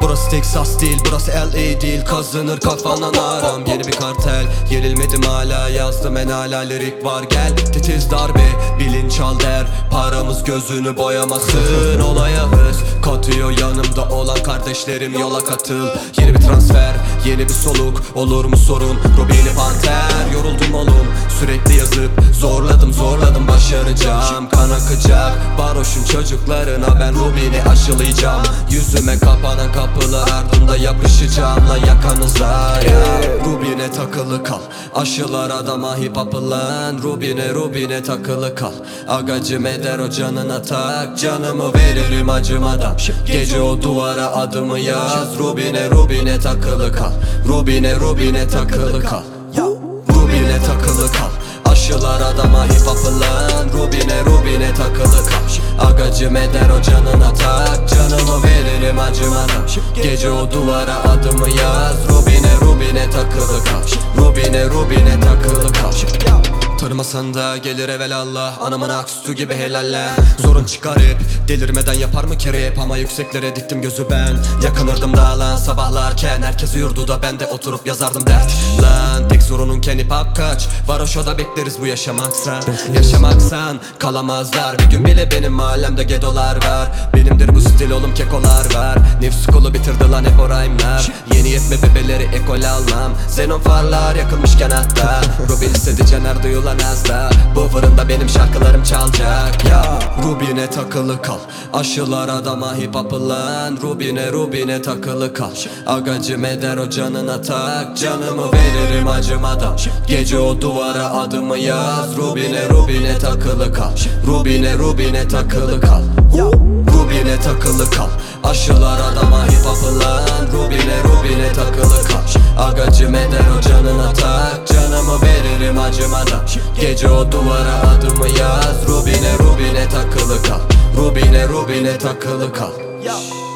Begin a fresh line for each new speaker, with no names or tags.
Burası Texas değil, burası LA değil. Kazınır kafanan aram. Yeni bir kartel, yenilmedim hala. Yazdım en hala lirik var gel. Titiz darbe, bilinç al der. Paramız gözünü boyamasın. Olaya hız katıyor yanımda olan kardeşlerim, yola katıl. Yeni bir transfer, yeni bir soluk. Olur mu sorun, Rubini Panter. Yoruldum oğlum, sürekli yazıp zorladım başaracağım. Kan akacak, varoşun çocuklarına ben Rubini aşılayacağım. Yüzüme kapanan kapılar ardında yapışacağım lan yakanıza ya. Rubine takılı kal, aşılar adama hip hop'ı lan. Rubine takılı kal, agacım eder o canına tak. Canımı veririm acımadan, gece o duvara adımı yaz. Rubine takılı kal, Rubine takılı kal, Rubine takılı kal. Aşılar adama hip hop'ı lan. Rubine takılı kal, agacım eder o canına tak. Canımı veririm acımadan, gece o duvara adımı yaz. Rubine takılı kal, Rubine takılı kal. Tanımasan da gelir evelallah, anamın aksusu gibi helalle. Zorun çıkarıp delirmeden yapar mı kerep? Ama yükseklere diktim gözü ben. Yakınırdım dağlan sabahlarken. Herkes uyurdu da ben de oturup yazardım dert. Lan tek sorunun kendi pop kaç. Varoşo'da bekleriz bu yaşamaksan. Yaşamaksan kalamazlar. Bir gün bile benim mahallemde gedolar var. Benimdir bu stil oğlum, kekolar var. Nefs kolu bitirdi lan hep o rhyme'lar. Yeni yetme bebeleri ekol almam. Xenon farlar yakılmışken hatta. Rubin istedi Caner duyulan azda. Bu fırında benim şarkılarım çalacak ya. Rubine takılı kal, aşılar adama hip hop'ı lan. Rubine takılı kal, agacım eder o canına tak. Canımı veririm acımadan, gece o duvara adımı yaz. Rubine takılı kal, Rubine takılı kal, Rubine takılı kal. Aşılar adama hip hop'ı lan. Rubine takılı kal, agacım eder o canına tak. Canımı veririm acımadan, gece o duvara adımı yaz. Rubine takılı kal, Rubine takılı kal.